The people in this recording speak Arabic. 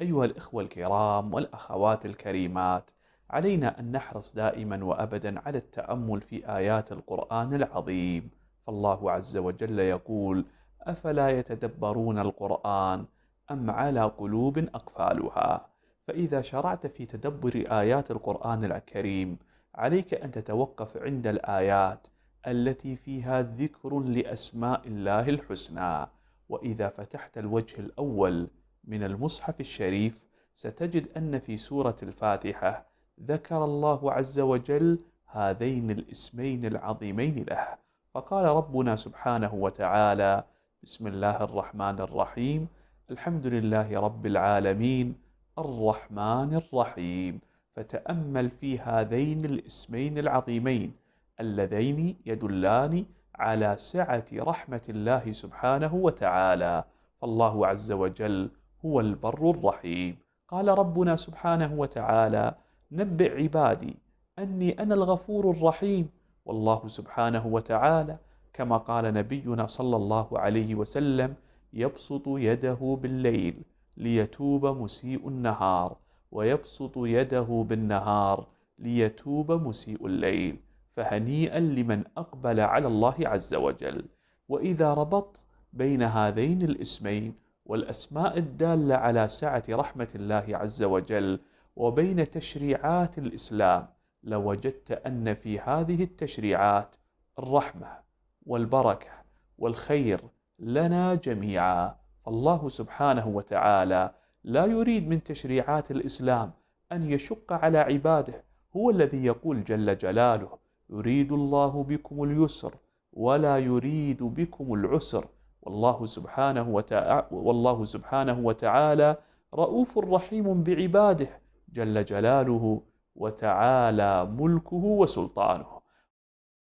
أيها الإخوة الكرام والأخوات الكريمات، علينا أن نحرص دائما وأبدا على التأمل في آيات القرآن العظيم. فالله عز وجل يقول: أفلا يتدبرون القرآن أم على قلوب أقفالها؟ فإذا شرعت في تدبر آيات القرآن الكريم، عليك أن تتوقف عند الآيات التي فيها ذكر لأسماء الله الحسنى. وإذا فتحت الوجه الأول من المصحف الشريف، ستجد أن في سورة الفاتحة ذكر الله عز وجل هذين الاسمين العظيمين له. فقال ربنا سبحانه وتعالى: بسم الله الرحمن الرحيم، الحمد لله رب العالمين، الرحمن الرحيم. فتأمل في هذين الاسمين العظيمين اللذين يدلان على سعة رحمة الله سبحانه وتعالى. فالله عز وجل هو البر الرحيم. قال ربنا سبحانه وتعالى: نبئ عبادي أني أنا الغفور الرحيم. والله سبحانه وتعالى كما قال نبينا صلى الله عليه وسلم: يبسط يده بالليل ليتوب مسيء النهار، ويبسط يده بالنهار ليتوب مسيء الليل. فهنيئا لمن أقبل على الله عز وجل. وإذا ربطت بين هذين الاسمين والأسماء الدالة على سعة رحمة الله عز وجل وبين تشريعات الإسلام، لوجدت أن في هذه التشريعات الرحمة والبركة والخير لنا جميعا. فالله سبحانه وتعالى لا يريد من تشريعات الإسلام أن يشق على عباده. هو الذي يقول جل جلاله: يريد الله بكم اليسر ولا يريد بكم العسر، والله سبحانه وتعالى رؤوف رحيم بعباده، جل جلاله وتعالى ملكه وسلطانه.